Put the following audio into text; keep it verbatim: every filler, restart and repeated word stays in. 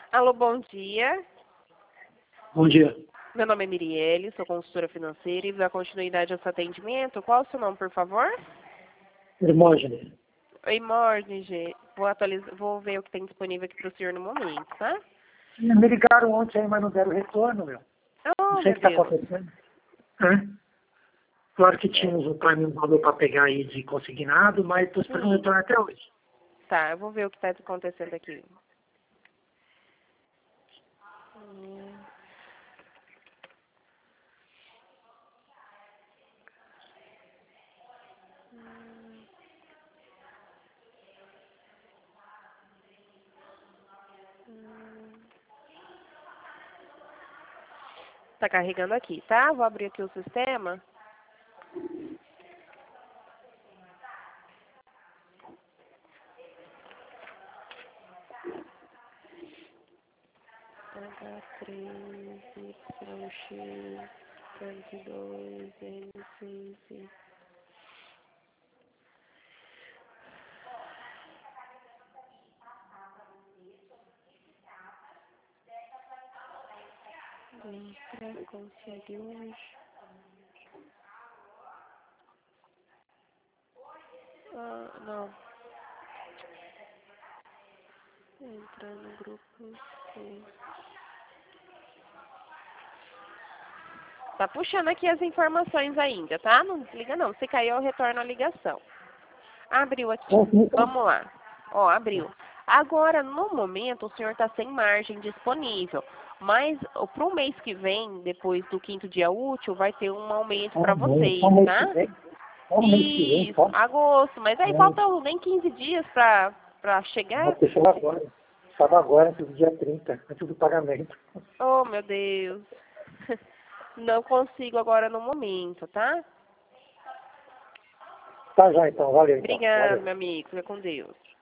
Alô, bom dia. Bom dia. Meu nome é Mirielle, sou consultora financeira e da continuidade ao seu atendimento. Qual o seu nome, por favor? Hermógenes. Oi, Morning. Vou, atualizar, vou ver o que tem disponível aqui para o senhor no momento, tá? Me ligaram ontem aí, mas não deram retorno, meu. Oh, Não sei meu o que está Deus. acontecendo. É. Claro que tínhamos um time um valor para pegar aí de consignado, mas estou esperando Sim. retorno até hoje. Tá, eu vou ver o que está acontecendo aqui. Hum. Tá carregando aqui, tá? Vou abrir aqui o sistema. H três, Y X, trinta e dois, N seis. Entra, consegue hoje. Ah, não. Entrar no grupo. Sim. Tá puxando aqui as informações ainda, tá? Não desliga não. Se caiu, eu retorno a ligação. Abriu aqui. Vamos lá. Ó, abriu. Agora, no momento, o senhor está sem margem disponível. Mas para o mês que vem, depois do quinto dia útil, vai ter um aumento para vocês, Só um mês que tá? vem. Só um mês que vem, Isso, só. agosto. Mas aí É. faltam nem quinze dias para para Vou chegar. fechar agora. Estava agora, antes do dia trinta, antes do pagamento. Oh, meu Deus. Não consigo agora no momento, tá? Tá já então, valeu então. Obrigada, Valeu. meu amigo. Fica com Deus.